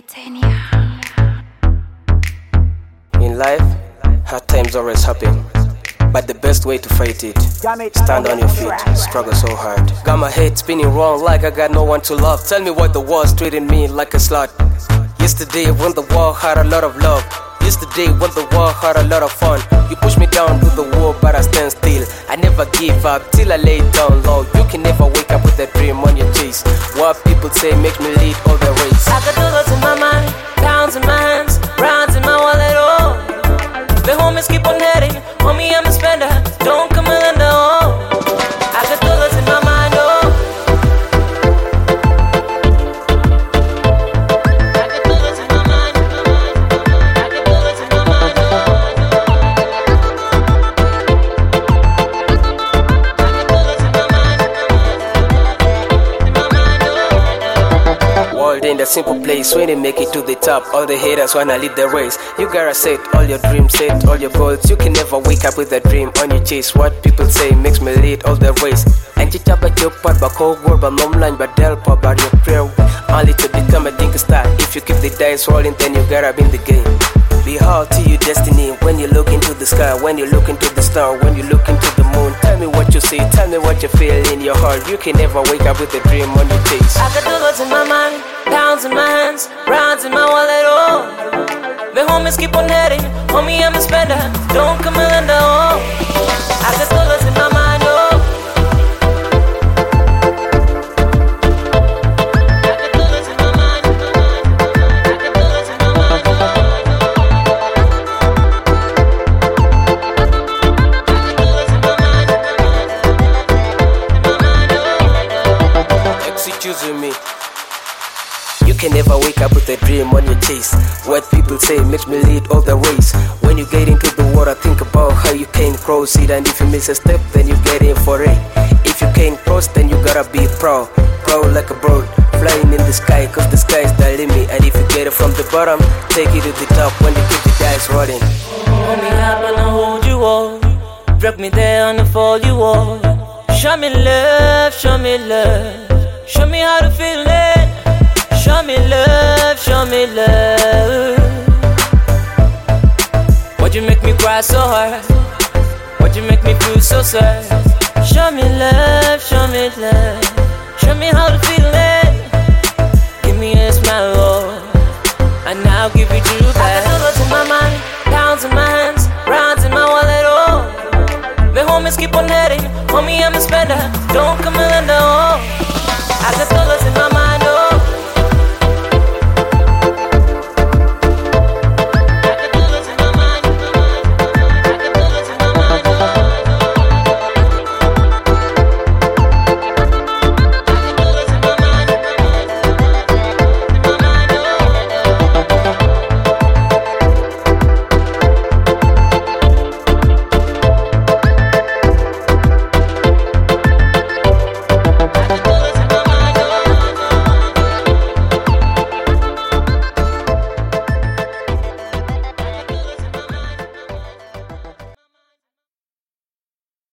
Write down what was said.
Titania. In life, hard times always happen, but the best way to fight it, stand on your feet, struggle so hard. Got my head spinning wrong like I got no one to love. Tell me why the world's treating me like a slut. Yesterday when the world had a lot of love, yesterday when the world had a lot of fun. You push me down to the wall but I stand still. I never give up till I lay down low. You can never wake up with a dream on your chase. What people say makes me lead all the race. I got dollars in my mind, pounds in my hands, rounds in my wallet, oh. The homies keep on heading, homie I'm a spender, don't come and lend a oh. I got dollars in my mind, oh. I got dollars in my mind, I got dollars in my mind, oh. I got dollars in my mind, World ain't a simple place when they make it to the top. All the haters wanna lead the race. You gotta set all your dreams, set all your goals. You can never wake up with a dream on your chase. What people say makes me lead all the race. And chicha ba chopat ba kogor ba momline ba delpa ba your prayer. Only to become a dinky star. If you keep the dice rolling, then you gotta be in the game. Be hard to your destiny when you look into the sky, when you look into the star, when you look into the moon. Tell me what you see, tell me what you feel in your heart. You can never wake up with a dream on your chase. I got dollars in my mind, pounds in my hands, rounds in my wallet, oh. The homies keep on heading, homie I'm a spender, don't come and lend a oh. I got dollars in my mind, oh. I got dollars in my mind, I got dollars in my mind, oh. I got dollars in my mind, in my mind, oh. Excuse me. You can never wake up with a dream on your chase. What people say makes me lead all the race. When you get into the water, think about how you can cross it. And if you miss a step, then you get in for it. If you can't cross, then you gotta be proud. Proud like a bird, flying in the sky, cause the sky is the limit. And if you get it from the bottom, take it to the top when you keep the dice rolling. Hold me up and I'll hold you all. Drag me there on the fall you all. Show me love, show me love. Show me how to feel it. Show me love, show me love. Why'd you make me cry so hard? Why'd you make me feel so sad? Show me love, show me love. Show me how to feel it. Give me a smile, oh, and I'll give it to you back. I got dollars in my mind, pounds in my hands, rounds in my wallet, oh. The homies keep on heading, homie I'm a spender, don't come and lend a oh.